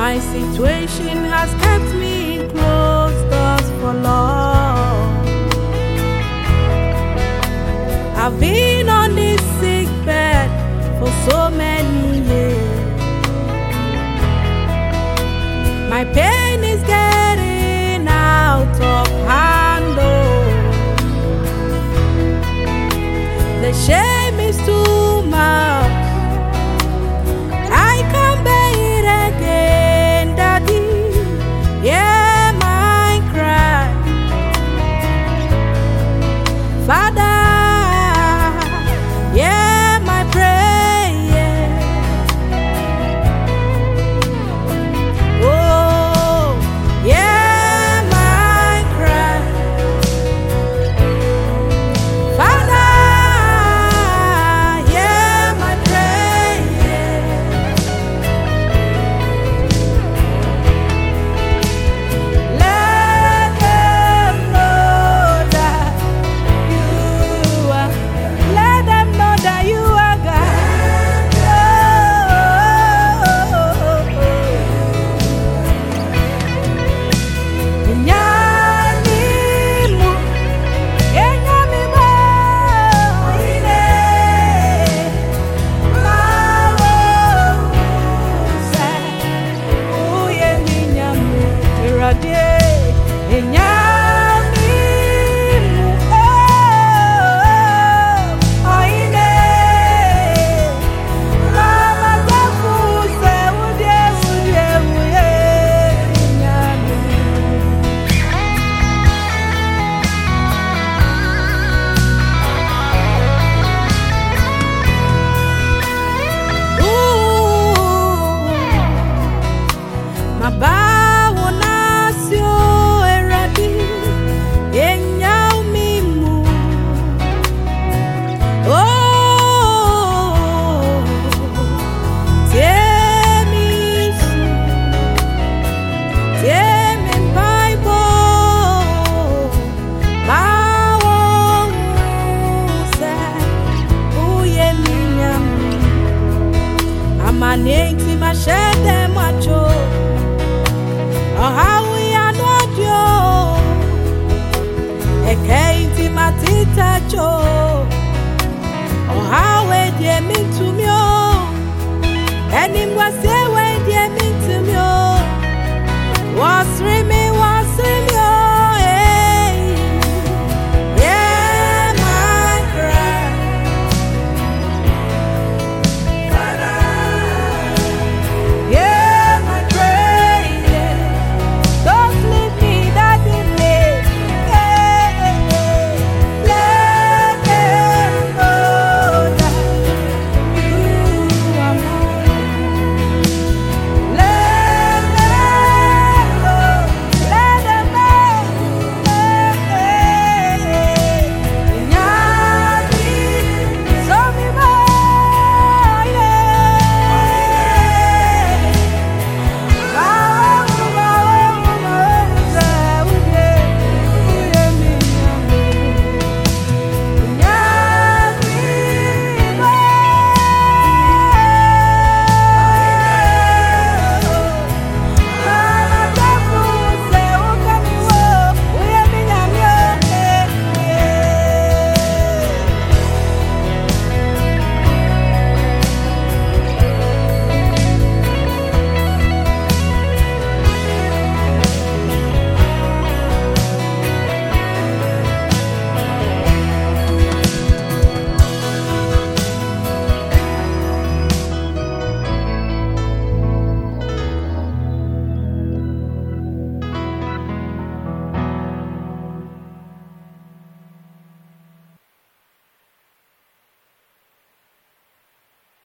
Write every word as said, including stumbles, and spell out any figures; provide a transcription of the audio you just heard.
My situation has kept me in closed doors for long. I've been on this sick bed for so many years. My pain is getting out of hand. Oh. The shame is too much. I can't bear it again, Daddy. Yeah, my cry. Father, yeah, my prayer. Oh, yeah, my cry. Father, yeah, my prayer. Let them know that you are. Let them know that you are God. Nyamimu, enyamimu, ine, mawo, se, uye ninyamu, irade, enyamimu, oh, ine, mama tafuse, udye, udye, uye, enyamimu. Mabawo nasio eradi enyau mimu. Oh, temisu, temin Bible, bawo se uye minyamu. Amaneti mashede macho. Oh, how we are not you. A kainti matita cho. Oh, how we